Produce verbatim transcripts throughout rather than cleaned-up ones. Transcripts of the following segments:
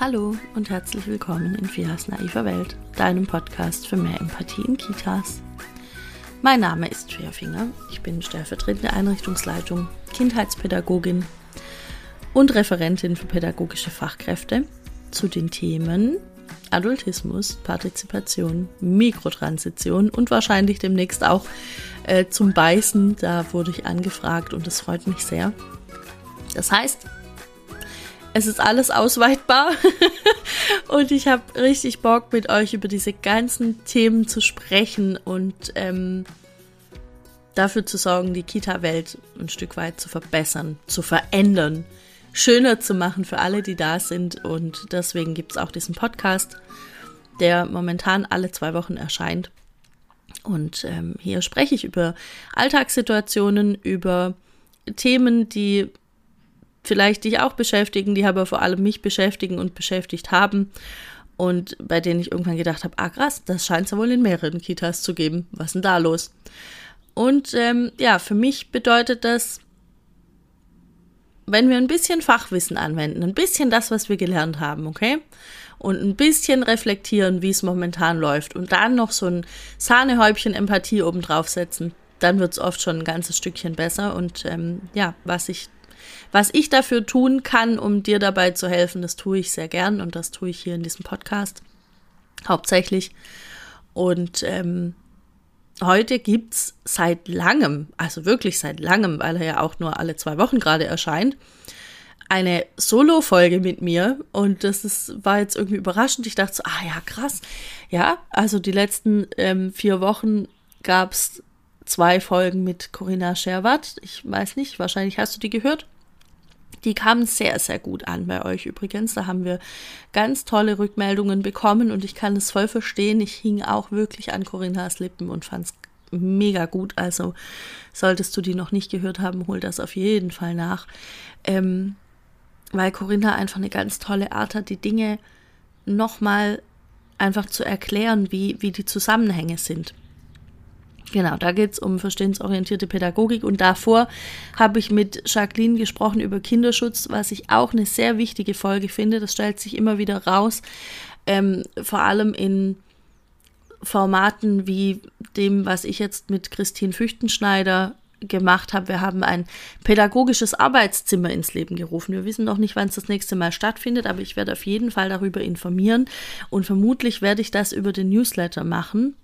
Hallo und herzlich willkommen in Fias naiver Welt, deinem Podcast für mehr Empathie in Kitas. Mein Name ist Fia Finger, ich bin stellvertretende Einrichtungsleitung, Kindheitspädagogin und Referentin für pädagogische Fachkräfte zu den Themen Adultismus, Partizipation, Mikrotransition und wahrscheinlich demnächst auch äh, zum Beißen. Da wurde ich angefragt und das freut mich sehr. Das heißt, es ist alles ausweitbar und ich habe richtig Bock, mit euch über diese ganzen Themen zu sprechen und ähm, dafür zu sorgen, die Kita-Welt ein Stück weit zu verbessern, zu verändern, schöner zu machen für alle, die da sind. Und deswegen gibt es auch diesen Podcast, der momentan alle zwei Wochen erscheint. Und ähm, hier spreche ich über Alltagssituationen, über Themen, die vielleicht dich auch beschäftigen, die aber vor allem mich beschäftigen und beschäftigt haben und bei denen ich irgendwann gedacht habe, ah krass, das scheint es ja wohl in mehreren Kitas zu geben. Was ist denn da los? Und ähm, ja, für mich bedeutet das, wenn wir ein bisschen Fachwissen anwenden, ein bisschen das, was wir gelernt haben, okay? Und ein bisschen reflektieren, wie es momentan läuft und dann noch so ein Sahnehäubchen Empathie oben drauf setzen, dann wird es oft schon ein ganzes Stückchen besser. Und ähm, ja, was ich Was ich dafür tun kann, um dir dabei zu helfen, das tue ich sehr gern und das tue ich hier in diesem Podcast hauptsächlich. Und ähm, heute gibt's seit langem, also wirklich seit langem, weil er ja auch nur alle zwei Wochen gerade erscheint, eine Solo-Folge mit mir. Und das ist, war jetzt irgendwie überraschend. Ich dachte so, ah ja, krass. Ja, also die letzten ähm, vier Wochen gab's zwei Folgen mit Corinna Scherwatt. Ich weiß nicht, wahrscheinlich hast du die gehört. Die kamen sehr, sehr gut an bei euch übrigens. Da haben wir ganz tolle Rückmeldungen bekommen und ich kann es voll verstehen. Ich hing auch wirklich an Corinnas Lippen und fand es mega gut. Also solltest du die noch nicht gehört haben, hol das auf jeden Fall nach. Ähm, weil Corinna einfach eine ganz tolle Art hat, die Dinge nochmal einfach zu erklären, wie, wie die Zusammenhänge sind. Genau, da geht es um verstehensorientierte Pädagogik und davor habe ich mit Jacqueline gesprochen über Kinderschutz, was ich auch eine sehr wichtige Folge finde. Das stellt sich immer wieder raus, ähm, vor allem in Formaten wie dem, was ich jetzt mit Christine Füchtenschneider gemacht habe. Wir haben ein pädagogisches Arbeitszimmer ins Leben gerufen. Wir wissen noch nicht, wann es das nächste Mal stattfindet, aber ich werde auf jeden Fall darüber informieren und vermutlich werde ich das über den Newsletter machen.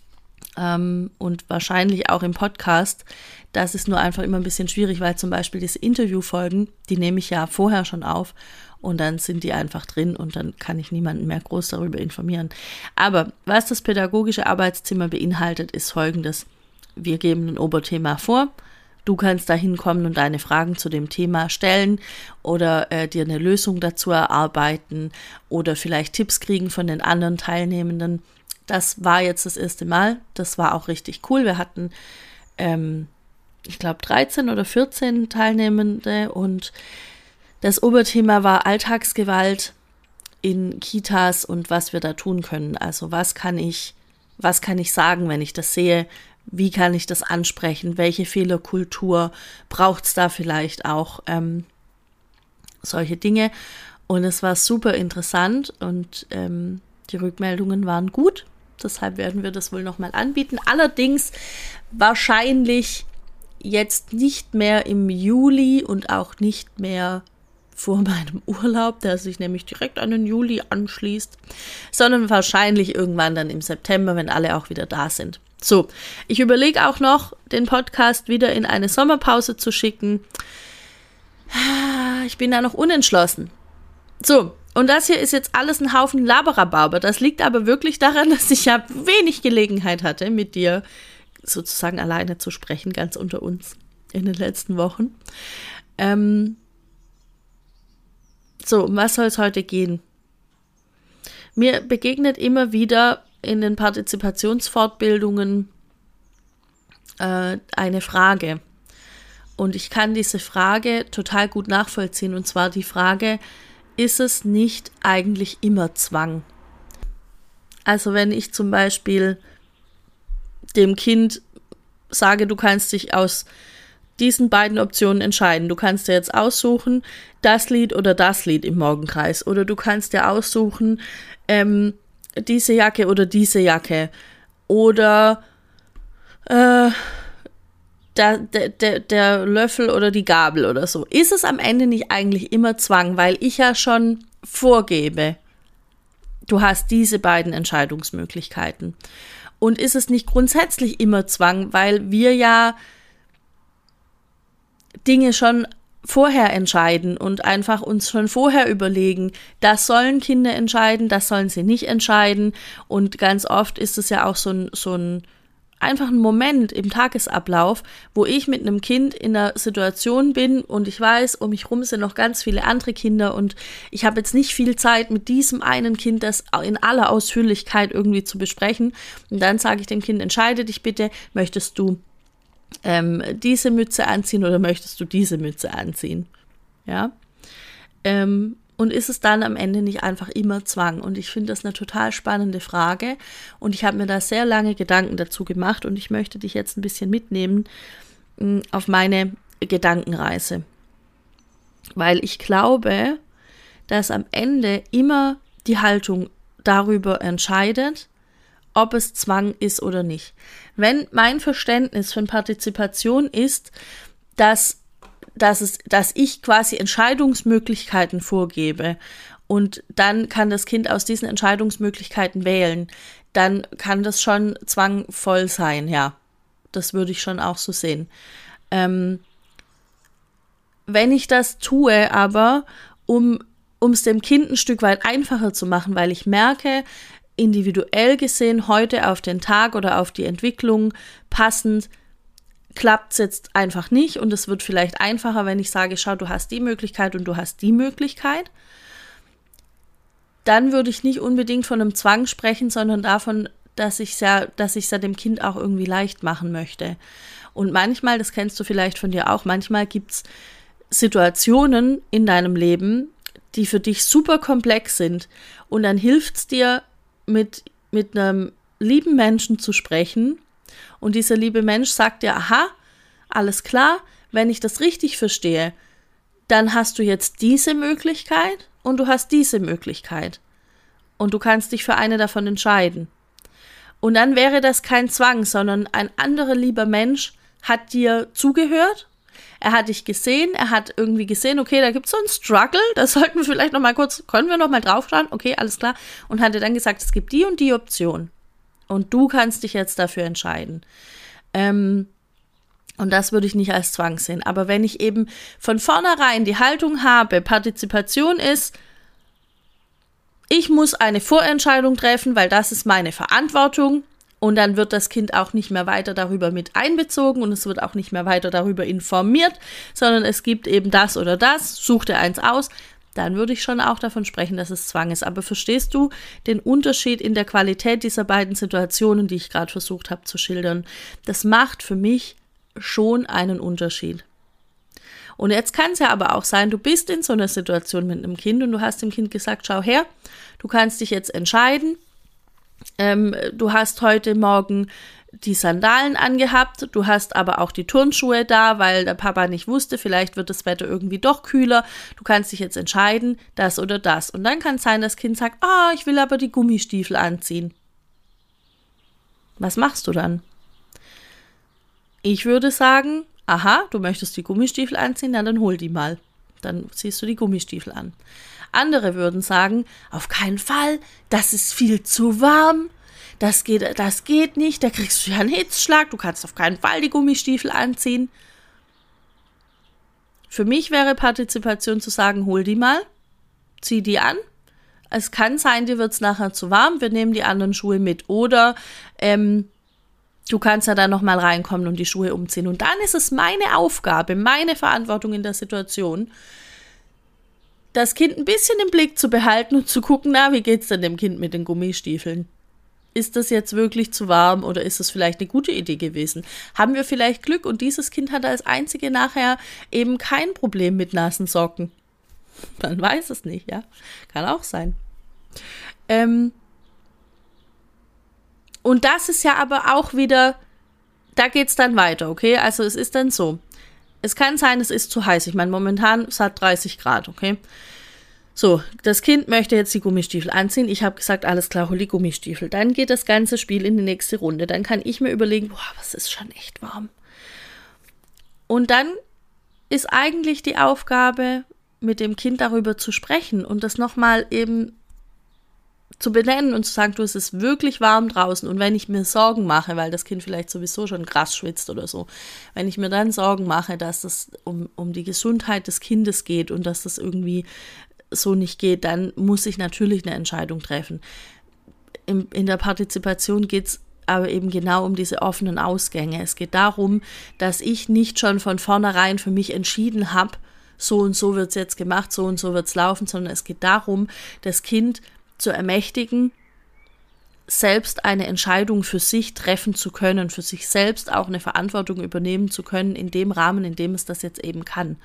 Ähm, und wahrscheinlich auch im Podcast. Das ist nur einfach immer ein bisschen schwierig, weil zum Beispiel diese Interviewfolgen, die nehme ich ja vorher schon auf und dann sind die einfach drin und dann kann ich niemanden mehr groß darüber informieren. Aber was das pädagogische Arbeitszimmer beinhaltet, ist Folgendes. Wir geben ein Oberthema vor. Du kannst da hinkommen und deine Fragen zu dem Thema stellen oder äh, dir eine Lösung dazu erarbeiten oder vielleicht Tipps kriegen von den anderen Teilnehmenden. Das war jetzt das erste Mal. Das war auch richtig cool. Wir hatten, ähm, ich glaube, dreizehn oder vierzehn Teilnehmende und das Oberthema war Alltagsgewalt in Kitas und was wir da tun können. Also was kann ich, was kann ich sagen, wenn ich das sehe? Wie kann ich das ansprechen? Welche Fehlerkultur braucht es da vielleicht auch? Ähm, solche Dinge. Und es war super interessant und ähm, die Rückmeldungen waren gut. Deshalb werden wir das wohl nochmal anbieten. Allerdings wahrscheinlich jetzt nicht mehr im Juli und auch nicht mehr vor meinem Urlaub, der sich nämlich direkt an den Juli anschließt, sondern wahrscheinlich irgendwann dann im September, wenn alle auch wieder da sind. So, ich überlege auch noch, den Podcast wieder in eine Sommerpause zu schicken. Ich bin da noch unentschlossen. So, und das hier ist jetzt alles ein Haufen Laberababer. Das liegt aber wirklich daran, dass ich ja wenig Gelegenheit hatte, mit dir sozusagen alleine zu sprechen, ganz unter uns in den letzten Wochen. Ähm so, um was soll es heute gehen? Mir begegnet immer wieder in den Partizipationsfortbildungen äh, eine Frage. Und ich kann diese Frage total gut nachvollziehen. Und zwar die Frage, ist es nicht eigentlich immer Zwang? Also wenn ich zum Beispiel dem Kind sage, du kannst dich aus diesen beiden Optionen entscheiden. Du kannst dir jetzt aussuchen, das Lied oder das Lied im Morgenkreis. Oder du kannst dir aussuchen, ähm, diese Jacke oder diese Jacke. Oder äh, der, der, der Löffel oder die Gabel oder so. Ist es am Ende nicht eigentlich immer Zwang, weil ich ja schon vorgebe, du hast diese beiden Entscheidungsmöglichkeiten. Und ist es nicht grundsätzlich immer Zwang, weil wir ja Dinge schon vorher entscheiden und einfach uns schon vorher überlegen, das sollen Kinder entscheiden, das sollen sie nicht entscheiden. Und ganz oft ist es ja auch so ein, so ein einfach ein Moment im Tagesablauf, wo ich mit einem Kind in einer Situation bin und ich weiß, um mich rum sind noch ganz viele andere Kinder und ich habe jetzt nicht viel Zeit, mit diesem einen Kind das in aller Ausführlichkeit irgendwie zu besprechen. Und dann sage ich dem Kind, entscheide dich bitte, möchtest du ähm, diese Mütze anziehen oder möchtest du diese Mütze anziehen? Ja. Ähm, Und ist es dann am Ende nicht einfach immer Zwang? Und ich finde das eine total spannende Frage. Und ich habe mir da sehr lange Gedanken dazu gemacht. Und ich möchte dich jetzt ein bisschen mitnehmen mh, auf meine Gedankenreise. Weil ich glaube, dass am Ende immer die Haltung darüber entscheidet, ob es Zwang ist oder nicht. Wenn mein Verständnis von Partizipation ist, dass Dass, es, dass ich quasi Entscheidungsmöglichkeiten vorgebe und dann kann das Kind aus diesen Entscheidungsmöglichkeiten wählen, dann kann das schon zwangvoll sein, ja. Das würde ich schon auch so sehen. Ähm, wenn ich das tue, aber um um es dem Kind ein Stück weit einfacher zu machen, weil ich merke, individuell gesehen, heute auf den Tag oder auf die Entwicklung passend, klappt es jetzt einfach nicht und es wird vielleicht einfacher, wenn ich sage, schau, du hast die Möglichkeit und du hast die Möglichkeit. Dann würde ich nicht unbedingt von einem Zwang sprechen, sondern davon, dass ich es ja, dass ich es ja dem Kind auch irgendwie leicht machen möchte. Und manchmal, das kennst du vielleicht von dir auch, manchmal gibt es Situationen in deinem Leben, die für dich super komplex sind und dann hilft es dir, mit, mit einem lieben Menschen zu sprechen. Und dieser liebe Mensch sagt dir, aha, alles klar, wenn ich das richtig verstehe, dann hast du jetzt diese Möglichkeit und du hast diese Möglichkeit. Und du kannst dich für eine davon entscheiden. Und dann wäre das kein Zwang, sondern ein anderer lieber Mensch hat dir zugehört, er hat dich gesehen, er hat irgendwie gesehen, okay, da gibt es so einen Struggle, da sollten wir vielleicht noch mal kurz, können wir noch mal drauf schauen, okay, alles klar, und hat dir dann gesagt, es gibt die und die Option. Und du kannst dich jetzt dafür entscheiden. Ähm, und das würde ich nicht als Zwang sehen. Aber wenn ich eben von vornherein die Haltung habe, Partizipation ist, ich muss eine Vorentscheidung treffen, weil das ist meine Verantwortung. Und dann wird das Kind auch nicht mehr weiter darüber mit einbezogen und es wird auch nicht mehr weiter darüber informiert, sondern es gibt eben das oder das, such dir eins aus. Dann würde ich schon auch davon sprechen, dass es Zwang ist. Aber verstehst du den Unterschied in der Qualität dieser beiden Situationen, die ich gerade versucht habe zu schildern? Das macht für mich schon einen Unterschied. Und jetzt kann es ja aber auch sein, du bist in so einer Situation mit einem Kind und du hast dem Kind gesagt, schau her, du kannst dich jetzt entscheiden. Ähm, du hast heute Morgen die Sandalen angehabt, du hast aber auch die Turnschuhe da, weil der Papa nicht wusste, vielleicht wird das Wetter irgendwie doch kühler, du kannst dich jetzt entscheiden, das oder das. Und dann kann es sein, das Kind sagt, ah, ich will aber die Gummistiefel anziehen. Was machst du dann? Ich würde sagen, aha, du möchtest die Gummistiefel anziehen, na dann hol die mal. Dann ziehst du die Gummistiefel an. Andere würden sagen, auf keinen Fall, das ist viel zu warm. Das geht, das geht nicht, da kriegst du ja einen Hitzschlag, du kannst auf keinen Fall die Gummistiefel anziehen. Für mich wäre Partizipation zu sagen, hol die mal, zieh die an. Es kann sein, dir wird es nachher zu warm, wir nehmen die anderen Schuhe mit. Oder ähm, du kannst ja dann nochmal reinkommen und die Schuhe umziehen. Und dann ist es meine Aufgabe, meine Verantwortung in der Situation, das Kind ein bisschen im Blick zu behalten und zu gucken, na, wie geht's denn dem Kind mit den Gummistiefeln? Ist das jetzt wirklich zu warm oder ist das vielleicht eine gute Idee gewesen? Haben wir vielleicht Glück und dieses Kind hat als einzige nachher eben kein Problem mit nassen Socken? Man weiß es nicht, ja. Kann auch sein. Ähm und das ist ja aber auch wieder, da geht's dann weiter, okay? Also es ist dann so, Es kann sein, es ist zu heiß. Ich meine, momentan es hat dreißig Grad, okay? So, das Kind möchte jetzt die Gummistiefel anziehen. Ich habe gesagt, alles klar, hol die Gummistiefel. Dann geht das ganze Spiel in die nächste Runde. Dann kann ich mir überlegen, boah, was ist schon echt warm. Und dann ist eigentlich die Aufgabe, mit dem Kind darüber zu sprechen und das nochmal eben zu benennen und zu sagen, du, es ist wirklich warm draußen. Und wenn ich mir Sorgen mache, weil das Kind vielleicht sowieso schon krass schwitzt oder so, wenn ich mir dann Sorgen mache, dass es um, um die Gesundheit des Kindes geht und dass das irgendwie so nicht geht, dann muss ich natürlich eine Entscheidung treffen. In, in der Partizipation geht es aber eben genau um diese offenen Ausgänge. Es geht darum, dass ich nicht schon von vornherein für mich entschieden habe, so und so wird es jetzt gemacht, so und so wird es laufen, sondern es geht darum, das Kind zu ermächtigen, selbst eine Entscheidung für sich treffen zu können, für sich selbst auch eine Verantwortung übernehmen zu können, in dem Rahmen, in dem es das jetzt eben kann.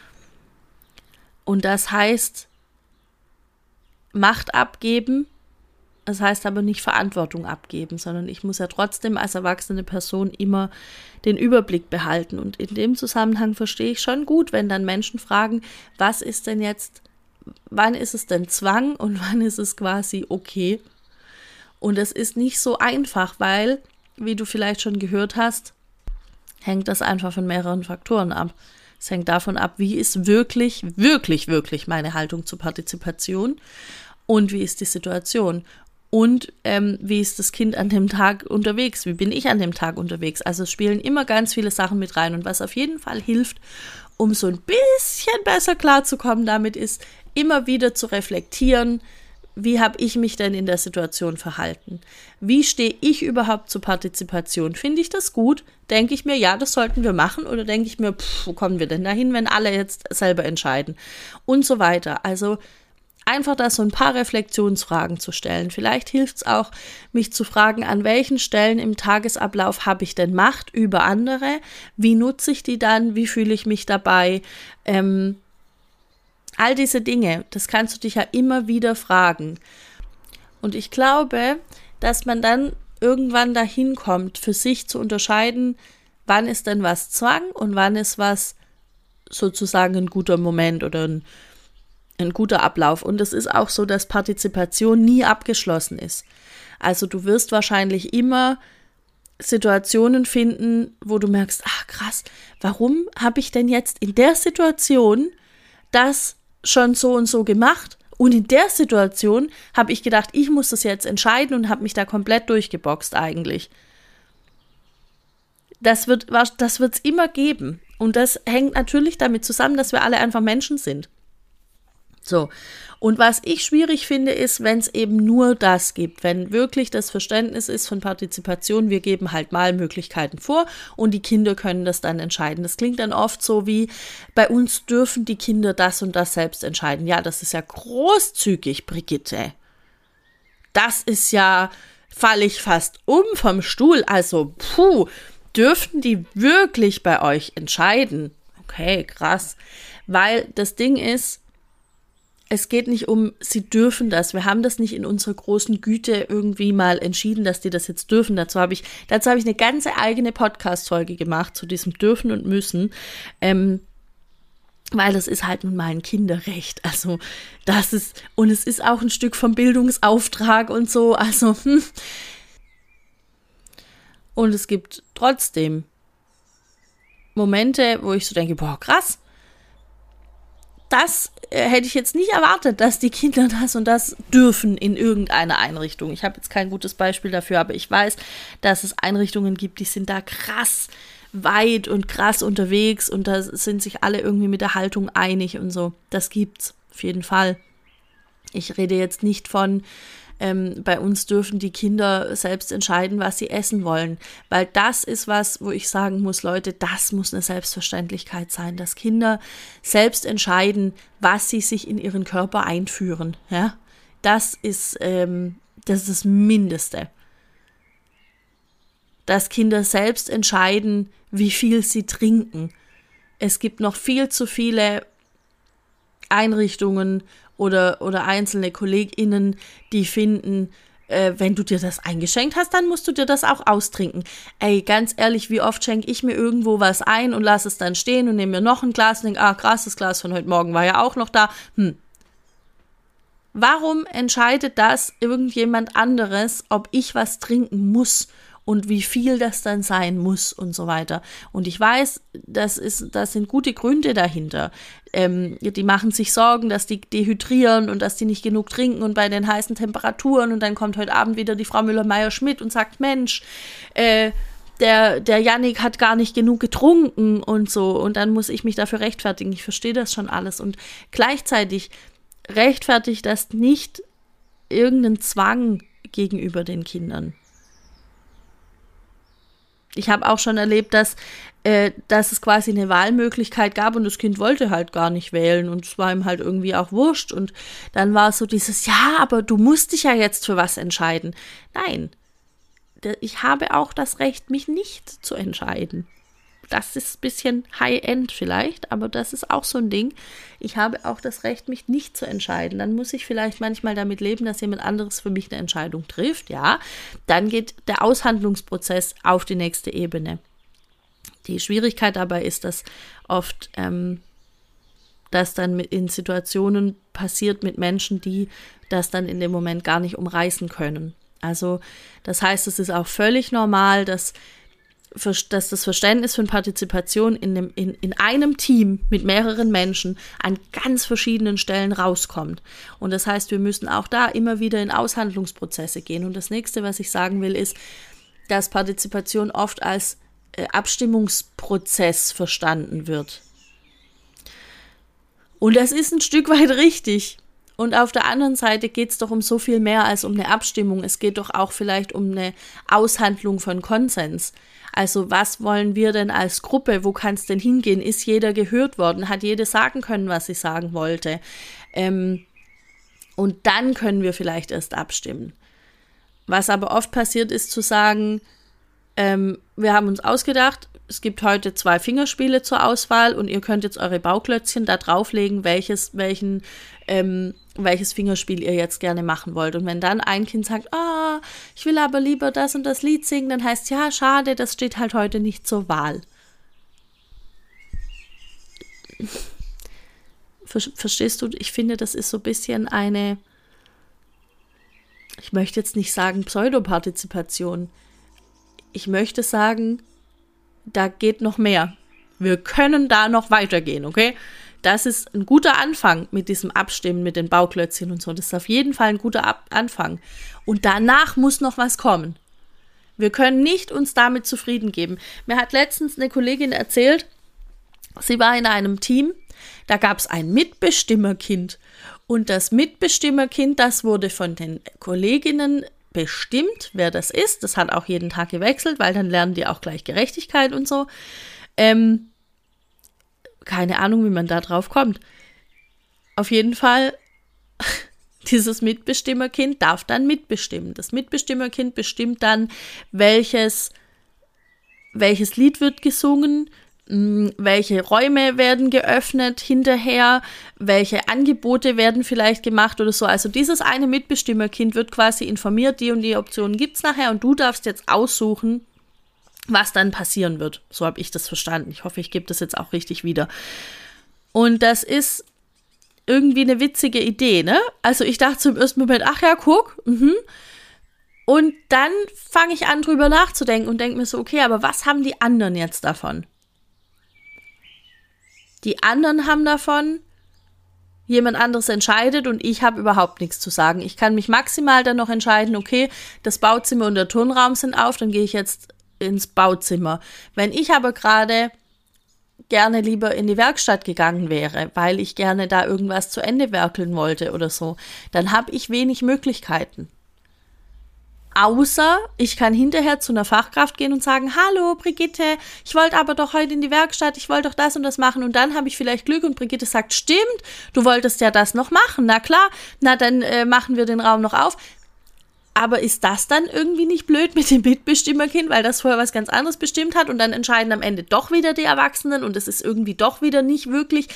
Und das heißt, Macht abgeben, das heißt aber nicht Verantwortung abgeben, sondern ich muss ja trotzdem als erwachsene Person immer den Überblick behalten. Und in dem Zusammenhang verstehe ich schon gut, wenn dann Menschen fragen, was ist denn jetzt, wann ist es denn Zwang und wann ist es quasi okay? Und es ist nicht so einfach, weil, wie du vielleicht schon gehört hast, hängt das einfach von mehreren Faktoren ab. Es hängt davon ab, wie ist wirklich, wirklich, wirklich meine Haltung zur Partizipation und wie ist die Situation und ähm, wie ist das Kind an dem Tag unterwegs, wie bin ich an dem Tag unterwegs. Also es spielen immer ganz viele Sachen mit rein und was auf jeden Fall hilft, um so ein bisschen besser klarzukommen damit, ist immer wieder zu reflektieren, wie habe ich mich denn in der Situation verhalten? Wie stehe ich überhaupt zur Partizipation? Finde ich das gut? Denke ich mir, ja, das sollten wir machen? Oder denke ich mir, pff, wo kommen wir denn dahin, wenn alle jetzt selber entscheiden? Und so weiter. Also einfach da so ein paar Reflexionsfragen zu stellen. Vielleicht hilft es auch, mich zu fragen, an welchen Stellen im Tagesablauf habe ich denn Macht über andere? Wie nutze ich die dann? Wie fühle ich mich dabei? Ähm, All diese Dinge, das kannst du dich ja immer wieder fragen. Und ich glaube, dass man dann irgendwann dahin kommt, für sich zu unterscheiden, wann ist denn was Zwang und wann ist was sozusagen ein guter Moment oder ein, ein guter Ablauf. Und es ist auch so, dass Partizipation nie abgeschlossen ist. Also du wirst wahrscheinlich immer Situationen finden, wo du merkst, ach krass, warum habe ich denn jetzt in der Situation das schon so und so gemacht und in der Situation habe ich gedacht, ich muss das jetzt entscheiden und habe mich da komplett durchgeboxt eigentlich. Das wird das wird's immer geben und das hängt natürlich damit zusammen, dass wir alle einfach Menschen sind. So, und was ich schwierig finde, ist, wenn es eben nur das gibt, wenn wirklich das Verständnis ist von Partizipation, wir geben halt mal Möglichkeiten vor und die Kinder können das dann entscheiden. Das klingt dann oft so wie, bei uns dürfen die Kinder das und das selbst entscheiden. Ja, das ist ja großzügig, Brigitte. Das ist ja, falle ich fast um vom Stuhl, also puh, dürfen die wirklich bei euch entscheiden? Okay, krass, weil das Ding ist, es geht nicht um, sie dürfen das. Wir haben das nicht in unserer großen Güte irgendwie mal entschieden, dass die das jetzt dürfen. Dazu habe ich, dazu habe ich eine ganze eigene Podcast-Folge gemacht zu diesem Dürfen und Müssen, ähm, weil das ist halt nun mal ein Kinderrecht. Also das ist, und es ist auch ein Stück vom Bildungsauftrag und so. Also hm. Und es gibt trotzdem Momente, wo ich so denke, boah, krass. Das äh, hätte ich jetzt nicht erwartet, dass die Kinder das und das dürfen in irgendeiner Einrichtung. Ich habe jetzt kein gutes Beispiel dafür, aber ich weiß, dass es Einrichtungen gibt, die sind da krass weit und krass unterwegs und da sind sich alle irgendwie mit der Haltung einig und so. Das gibt's auf jeden Fall. Ich rede jetzt nicht von, ähm, bei uns dürfen die Kinder selbst entscheiden, was sie essen wollen, weil das ist was, wo ich sagen muss, Leute, das muss eine Selbstverständlichkeit sein, dass Kinder selbst entscheiden, was sie sich in ihren Körper einführen. Ja? Das ist, ähm, das ist das Mindeste. Dass Kinder selbst entscheiden, wie viel sie trinken. Es gibt noch viel zu viele Einrichtungen oder, oder einzelne KollegInnen, die finden, äh, wenn du dir das eingeschenkt hast, dann musst du dir das auch austrinken. Ey, ganz ehrlich, wie oft schenke ich mir irgendwo was ein und lasse es dann stehen und nehme mir noch ein Glas und denke, ah krass, das Glas von heute Morgen war ja auch noch da. Hm. Warum entscheidet das irgendjemand anderes, ob ich was trinken muss und wie viel das dann sein muss und so weiter? Und ich weiß, das ist, das sind gute Gründe dahinter. Ähm, die machen sich Sorgen, dass die dehydrieren und dass die nicht genug trinken und bei den heißen Temperaturen und dann kommt heute Abend wieder die Frau Müller-Meyer-Schmidt und sagt, Mensch, äh, der, der Jannik hat gar nicht genug getrunken und so und dann muss ich mich dafür rechtfertigen. Ich verstehe das schon alles und gleichzeitig rechtfertigt das nicht irgendeinen Zwang gegenüber den Kindern. Ich habe auch schon erlebt, dass, äh, dass es quasi eine Wahlmöglichkeit gab und das Kind wollte halt gar nicht wählen und es war ihm halt irgendwie auch wurscht und dann war es so dieses, ja, aber du musst dich ja jetzt für was entscheiden. Nein, ich habe auch das Recht, mich nicht zu entscheiden. Das ist ein bisschen High-End vielleicht, aber das ist auch so ein Ding. Ich habe auch das Recht, mich nicht zu entscheiden. Dann muss ich vielleicht manchmal damit leben, dass jemand anderes für mich eine Entscheidung trifft, ja. Dann geht der Aushandlungsprozess auf die nächste Ebene. Die Schwierigkeit dabei ist, dass oft ähm, das dann in Situationen passiert mit Menschen, die das dann in dem Moment gar nicht umreißen können. Also das heißt, es ist auch völlig normal, dass dass das Verständnis von Partizipation in, dem, in, in einem Team mit mehreren Menschen an ganz verschiedenen Stellen rauskommt. Und das heißt, wir müssen auch da immer wieder in Aushandlungsprozesse gehen. Und das nächste, was ich sagen will, ist, dass Partizipation oft als äh, Abstimmungsprozess verstanden wird. Und das ist ein Stück weit richtig. Und auf der anderen Seite geht es doch um so viel mehr als um eine Abstimmung. Es geht doch auch vielleicht um eine Aushandlung von Konsens. Also was wollen wir denn als Gruppe? Wo kann es denn hingehen? Ist jeder gehört worden? Hat jeder sagen können, was sie sagen wollte? Ähm, und dann können wir vielleicht erst abstimmen. Was aber oft passiert, ist zu sagen, ähm, wir haben uns ausgedacht, es gibt heute zwei Fingerspiele zur Auswahl und ihr könnt jetzt eure Bauklötzchen da drauflegen, welches, welchen, ähm, welches Fingerspiel ihr jetzt gerne machen wollt. Und wenn dann ein Kind sagt, ah, oh, ich will aber lieber das und das Lied singen, dann heißt ja, schade, das steht halt heute nicht zur Wahl. Ver- Verstehst du? Ich finde, das ist so ein bisschen eine, ich möchte jetzt nicht sagen Pseudopartizipation. Ich möchte sagen, da geht noch mehr. Wir können da noch weitergehen, okay? Das ist ein guter Anfang mit diesem Abstimmen, mit den Bauklötzchen und so. Das ist auf jeden Fall ein guter Ab- Anfang. Und danach muss noch was kommen. Wir können nicht uns damit zufrieden geben. Mir hat letztens eine Kollegin erzählt, sie war in einem Team, da gab es ein Mitbestimmerkind. Und das Mitbestimmerkind, das wurde von den Kolleginnen bestimmt, wer das ist. Das hat auch jeden Tag gewechselt, weil dann lernen die auch gleich Gerechtigkeit und so. Ähm, keine Ahnung, wie man da drauf kommt. Auf jeden Fall, dieses Mitbestimmerkind darf dann mitbestimmen. Das Mitbestimmerkind bestimmt dann, welches, welches Lied wird gesungen, welche Räume werden geöffnet hinterher, welche Angebote werden vielleicht gemacht oder so. Also dieses eine Mitbestimmerkind wird quasi informiert, die und die Optionen gibt es nachher und du darfst jetzt aussuchen, was dann passieren wird. So habe ich das verstanden. Ich hoffe, ich gebe das jetzt auch richtig wieder. Und das ist irgendwie eine witzige Idee, ne? Also ich dachte zum ersten Moment, ach ja, guck, mhm. Und dann fange ich an, drüber nachzudenken und denke mir so, okay, aber was haben die anderen jetzt davon? Die anderen haben davon, jemand anderes entscheidet und ich habe überhaupt nichts zu sagen. Ich kann mich maximal dann noch entscheiden, okay, das Bauzimmer und der Turnraum sind auf, dann gehe ich jetzt ins Bauzimmer. Wenn ich aber gerade gerne lieber in die Werkstatt gegangen wäre, weil ich gerne da irgendwas zu Ende werkeln wollte oder so, dann habe ich wenig Möglichkeiten. Außer ich kann hinterher zu einer Fachkraft gehen und sagen, hallo Brigitte, ich wollte aber doch heute in die Werkstatt, ich wollte doch das und das machen und dann habe ich vielleicht Glück und Brigitte sagt, stimmt, du wolltest ja das noch machen, na klar, na dann äh, machen wir den Raum noch auf. Aber ist das dann irgendwie nicht blöd mit dem Mitbestimmerkind, weil das vorher was ganz anderes bestimmt hat und dann entscheiden am Ende doch wieder die Erwachsenen und es ist irgendwie doch wieder nicht wirklich,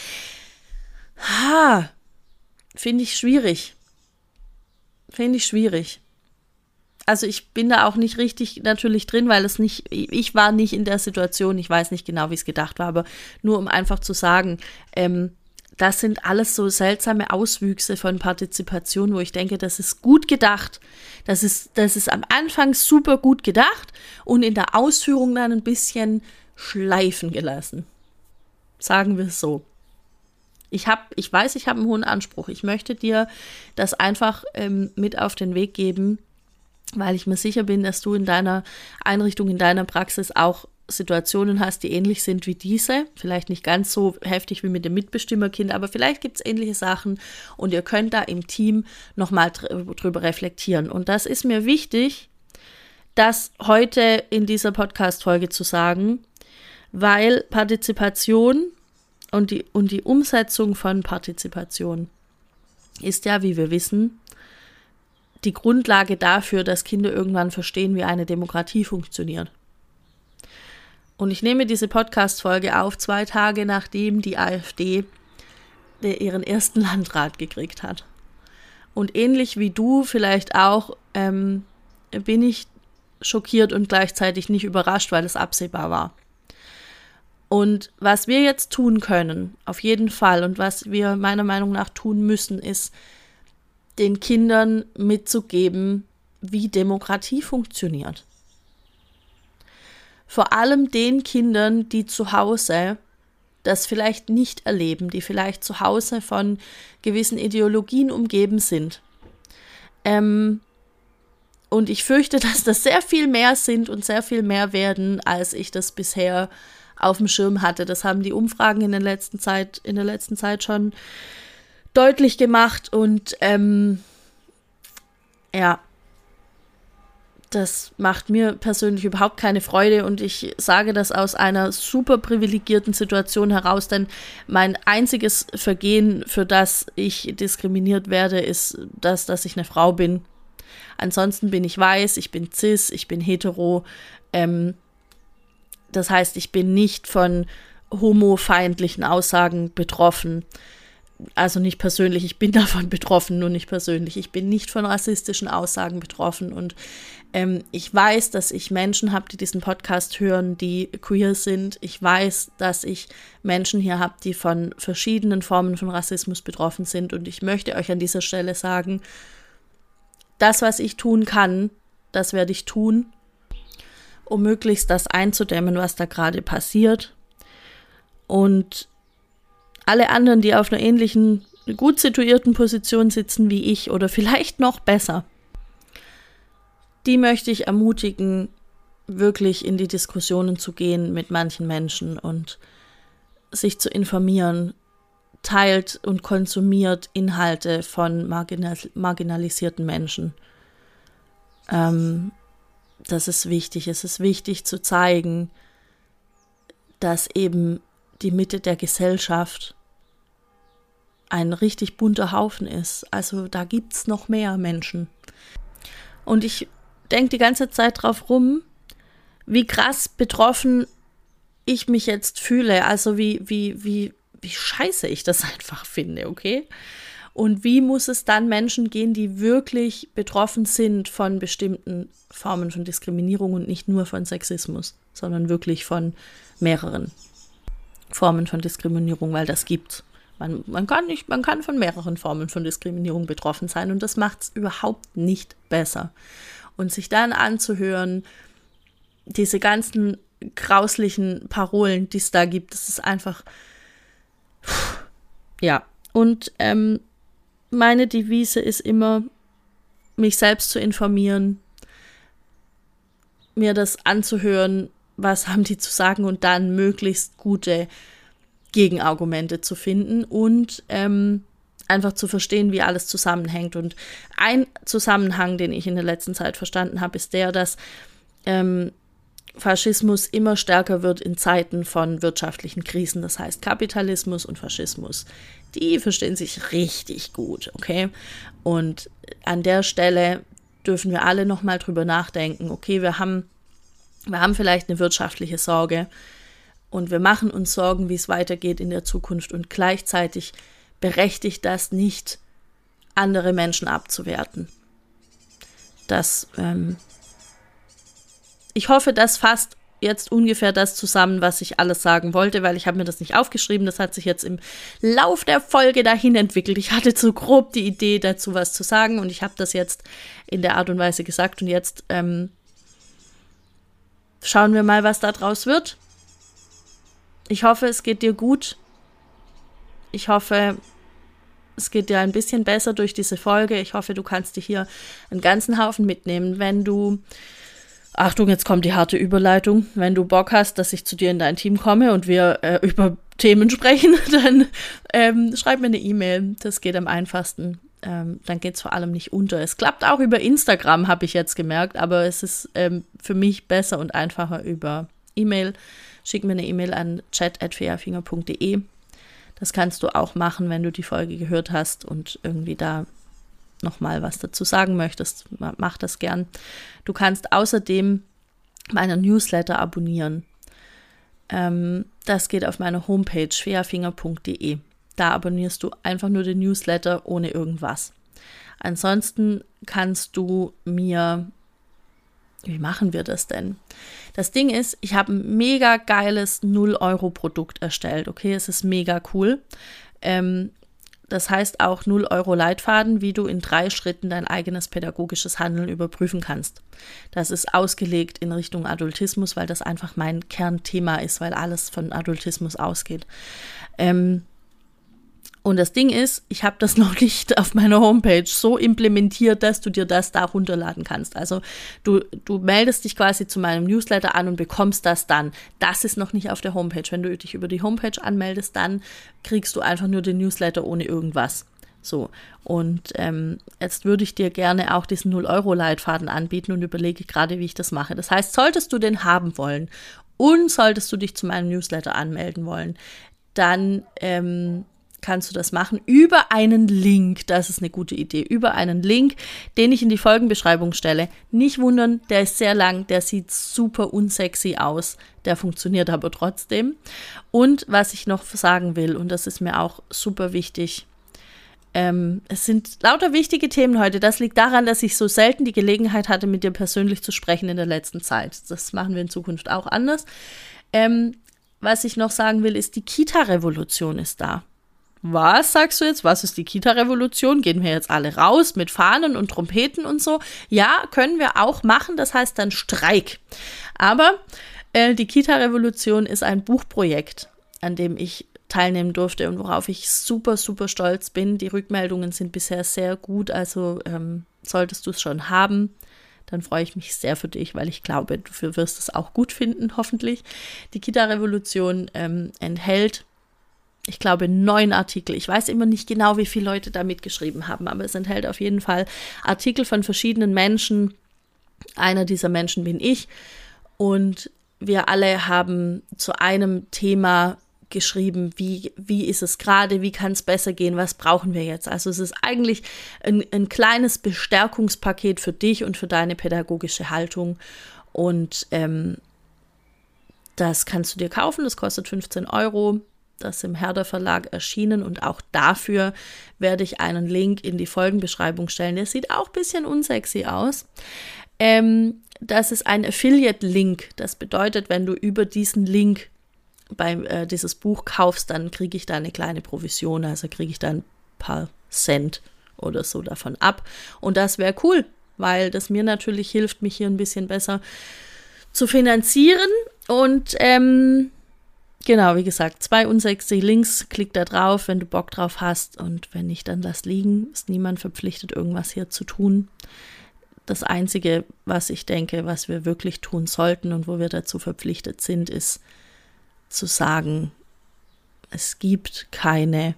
ha, finde ich schwierig, finde ich schwierig. also ich bin da auch nicht richtig natürlich drin, weil es nicht, ich war nicht in der Situation, ich weiß nicht genau, wie es gedacht war, aber nur um einfach zu sagen, ähm, das sind alles so seltsame Auswüchse von Partizipation, wo ich denke, das ist gut gedacht. Das ist, das ist am Anfang super gut gedacht und in der Ausführung dann ein bisschen schleifen gelassen. Sagen wir es so. Ich hab, ich weiß, ich habe einen hohen Anspruch. Ich möchte dir das einfach ähm, mit auf den Weg geben, weil ich mir sicher bin, dass du in deiner Einrichtung, in deiner Praxis auch Situationen hast, die ähnlich sind wie diese. Vielleicht nicht ganz so heftig wie mit dem Mitbestimmerkind, aber vielleicht gibt es ähnliche Sachen und ihr könnt da im Team nochmal dr- drüber reflektieren. Und das ist mir wichtig, das heute in dieser Podcast-Folge zu sagen, weil Partizipation und die, und die Umsetzung von Partizipation ist ja, wie wir wissen, die Grundlage dafür, dass Kinder irgendwann verstehen, wie eine Demokratie funktioniert. Und ich nehme diese Podcast-Folge auf, zwei Tage nachdem die AfD ihren ersten Landrat gekriegt hat. Und ähnlich wie du vielleicht auch, ähm, bin ich schockiert und gleichzeitig nicht überrascht, weil es absehbar war. Und was wir jetzt tun können, auf jeden Fall, und was wir meiner Meinung nach tun müssen, ist, den Kindern mitzugeben, wie Demokratie funktioniert. Vor allem den Kindern, die zu Hause das vielleicht nicht erleben, die vielleicht zu Hause von gewissen Ideologien umgeben sind. Ähm, und ich fürchte, dass das sehr viel mehr sind und sehr viel mehr werden, als ich das bisher auf dem Schirm hatte. Das haben die Umfragen in der letzten Zeit, in der letzten Zeit schon deutlich gemacht und ähm, ja, das macht mir persönlich überhaupt keine Freude und ich sage das aus einer super privilegierten Situation heraus, denn mein einziges Vergehen, für das ich diskriminiert werde, ist das, dass ich eine Frau bin. Ansonsten bin ich weiß, ich bin cis, ich bin hetero. Ähm, das heißt, ich bin nicht von homofeindlichen Aussagen betroffen. Also nicht persönlich, ich bin davon betroffen, nur nicht persönlich. Ich bin nicht von rassistischen Aussagen betroffen und ähm, ich weiß, dass ich Menschen habe, die diesen Podcast hören, die queer sind. Ich weiß, dass ich Menschen hier habe, die von verschiedenen Formen von Rassismus betroffen sind und ich möchte euch an dieser Stelle sagen, das, was ich tun kann, das werde ich tun, um möglichst das einzudämmen, was da gerade passiert. Und alle anderen, die auf einer ähnlichen, gut situierten Position sitzen wie ich oder vielleicht noch besser, die möchte ich ermutigen, wirklich in die Diskussionen zu gehen mit manchen Menschen und sich zu informieren, teilt und konsumiert Inhalte von marginal- marginalisierten Menschen. Ähm, das ist wichtig. Es ist wichtig zu zeigen, dass eben die Mitte der Gesellschaft ein richtig bunter Haufen ist. Also da gibt's noch mehr Menschen. Und ich denke die ganze Zeit drauf rum, wie krass betroffen ich mich jetzt fühle. Also wie, wie, wie, wie scheiße ich das einfach finde, okay? Und wie muss es dann Menschen gehen, die wirklich betroffen sind von bestimmten Formen von Diskriminierung und nicht nur von Sexismus, sondern wirklich von mehreren Formen von Diskriminierung, weil das gibt. Man, man kann nicht, man kann von mehreren Formen von Diskriminierung betroffen sein und das macht es überhaupt nicht besser. Und sich dann anzuhören, diese ganzen grauslichen Parolen, die es da gibt, das ist einfach, pff, ja. Und ähm, meine Devise ist immer, mich selbst zu informieren, mir das anzuhören, was haben die zu sagen und dann möglichst gute Gegenargumente zu finden und ähm, einfach zu verstehen, wie alles zusammenhängt. Und ein Zusammenhang, den ich in der letzten Zeit verstanden habe, ist der, dass ähm, Faschismus immer stärker wird in Zeiten von wirtschaftlichen Krisen. Das heißt, Kapitalismus und Faschismus, die verstehen sich richtig gut, okay? Und an der Stelle dürfen wir alle nochmal drüber nachdenken, okay, wir haben, wir haben vielleicht eine wirtschaftliche Sorge und wir machen uns Sorgen, wie es weitergeht in der Zukunft und gleichzeitig berechtigt das nicht, andere Menschen abzuwerten. das, ähm, ich hoffe, das fasst jetzt ungefähr das zusammen, was ich alles sagen wollte, weil ich habe mir das nicht aufgeschrieben. Das hat sich jetzt im Lauf der Folge dahin entwickelt. Ich hatte so grob die Idee dazu, was zu sagen, und ich habe das jetzt in der Art und Weise gesagt. Und jetzt ähm, schauen wir mal, was da draus wird. Ich hoffe, es geht dir gut. Ich hoffe, es geht dir ein bisschen besser durch diese Folge. Ich hoffe, du kannst dir hier einen ganzen Haufen mitnehmen. Wenn du Achtung, jetzt kommt die harte Überleitung. Wenn du Bock hast, dass ich zu dir in dein Team komme und wir äh, über Themen sprechen, dann ähm, schreib mir eine E-Mail. Das geht am einfachsten. Ähm, dann geht es vor allem nicht unter. Es klappt auch über Instagram, habe ich jetzt gemerkt, aber es ist ähm, für mich besser und einfacher über E-Mail. Schick mir eine E-Mail an chat at feafinger punkt de. Das kannst du auch machen, wenn du die Folge gehört hast und irgendwie da nochmal was dazu sagen möchtest, mach das gern. Du kannst außerdem meinen Newsletter abonnieren. Ähm, das geht auf meiner Homepage feafinger punkt de. Da abonnierst du einfach nur den Newsletter ohne irgendwas. Ansonsten kannst du mir, wie machen wir das denn? Das Ding ist, ich habe ein mega geiles null Euro Produkt erstellt, okay? Es ist mega cool. Ähm, Das heißt auch null Euro Leitfaden, wie du in drei Schritten dein eigenes pädagogisches Handeln überprüfen kannst. Das ist ausgelegt in Richtung Adultismus, weil das einfach mein Kernthema ist, weil alles von Adultismus ausgeht. Ähm, und das Ding ist, ich habe das noch nicht auf meiner Homepage so implementiert, dass du dir das da runterladen kannst. Also du, du meldest dich quasi zu meinem Newsletter an und bekommst das dann. Das ist noch nicht auf der Homepage. Wenn du dich über die Homepage anmeldest, dann kriegst du einfach nur den Newsletter ohne irgendwas. So, und ähm, jetzt würde ich dir gerne auch diesen null Euro Leitfaden anbieten und überlege gerade, wie ich das mache. Das heißt, solltest du den haben wollen und solltest du dich zu meinem Newsletter anmelden wollen, dann ähm, kannst du das machen über einen Link. Das ist eine gute Idee. Über einen Link, den ich in die Folgenbeschreibung stelle. Nicht wundern, der ist sehr lang, der sieht super unsexy aus. Der funktioniert aber trotzdem. Und was ich noch sagen will, und das ist mir auch super wichtig, ähm, es sind lauter wichtige Themen heute. Das liegt daran, dass ich so selten die Gelegenheit hatte, mit dir persönlich zu sprechen in der letzten Zeit. Das machen wir in Zukunft auch anders. Ähm, was ich noch sagen will, ist, die Kita-Revolution ist da. Was sagst du jetzt? Was ist die Kita-Revolution? Gehen wir jetzt alle raus mit Fahnen und Trompeten und so? Ja, können wir auch machen. Das heißt dann Streik. Aber äh, die Kita-Revolution ist ein Buchprojekt, an dem ich teilnehmen durfte und worauf ich super, super stolz bin. Die Rückmeldungen sind bisher sehr gut. Also ähm, solltest du es schon haben, dann freue ich mich sehr für dich, weil ich glaube, du wirst es auch gut finden, hoffentlich. Die Kita-Revolution ähm, enthält, ich glaube, neun Artikel. Ich weiß immer nicht genau, wie viele Leute da mitgeschrieben haben, aber es enthält auf jeden Fall Artikel von verschiedenen Menschen. Einer dieser Menschen bin ich. Und wir alle haben zu einem Thema geschrieben, wie, wie ist es gerade, wie kann es besser gehen, was brauchen wir jetzt? Also es ist eigentlich ein, ein kleines Bestärkungspaket für dich und für deine pädagogische Haltung. Und ähm, das kannst du dir kaufen, das kostet fünfzehn Euro. Das ist im Herder Verlag erschienen und auch dafür werde ich einen Link in die Folgenbeschreibung stellen. Der sieht auch ein bisschen unsexy aus. Ähm, das ist ein Affiliate-Link. Das bedeutet, wenn du über diesen Link bei, äh, dieses Buch kaufst, dann kriege ich da eine kleine Provision, also kriege ich da ein paar Cent oder so davon ab. Und das wäre cool, weil das mir natürlich hilft, mich hier ein bisschen besser zu finanzieren. Und ähm, genau, wie gesagt, zwei unsexy Links, klick da drauf, wenn du Bock drauf hast, und wenn nicht, dann lass liegen. Ist niemand verpflichtet, irgendwas hier zu tun. Das Einzige, was ich denke, was wir wirklich tun sollten und wo wir dazu verpflichtet sind, ist zu sagen, es gibt keine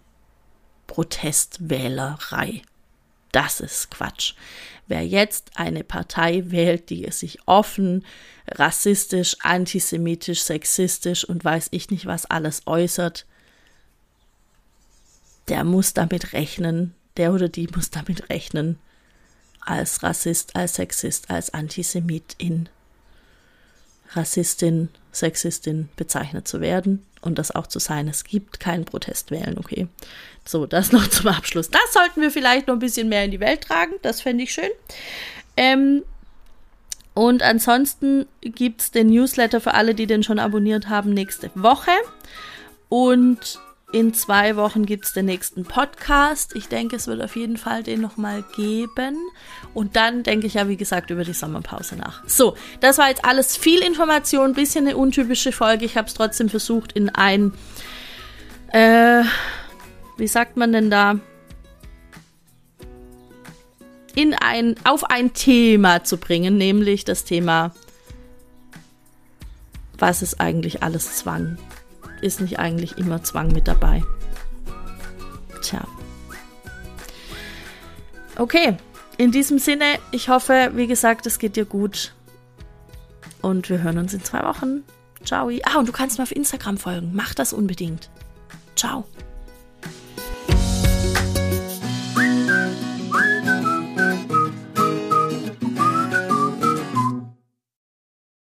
Protestwählerei. Das ist Quatsch. Wer jetzt eine Partei wählt, die sich offen rassistisch, antisemitisch, sexistisch und weiß ich nicht was alles äußert, der muss damit rechnen, der oder die muss damit rechnen, als Rassist, als Sexist, als Antisemitin, Rassistin, Sexistin bezeichnet zu werden und das auch zu sein. Es gibt keinen Protestwählen, okay? So, das noch zum Abschluss. Das sollten wir vielleicht noch ein bisschen mehr in die Welt tragen, das fände ich schön. Ähm, und ansonsten gibt es den Newsletter für alle, die den schon abonniert haben, nächste Woche. Und in zwei Wochen gibt es den nächsten Podcast. Ich denke, es wird auf jeden Fall den nochmal geben. Und dann denke ich ja, wie gesagt, über die Sommerpause nach. So, das war jetzt alles viel Information, ein bisschen eine untypische Folge. Ich habe es trotzdem versucht, in ein, äh, wie sagt man denn da? in ein, auf ein Thema zu bringen, nämlich das Thema, was ist eigentlich alles Zwang? Ist nicht eigentlich immer Zwang mit dabei? Tja. Okay, in diesem Sinne, ich hoffe, wie gesagt, es geht dir gut und wir hören uns in zwei Wochen. Ciao. Ah, und du kannst mir auf Instagram folgen. Mach das unbedingt. Ciao.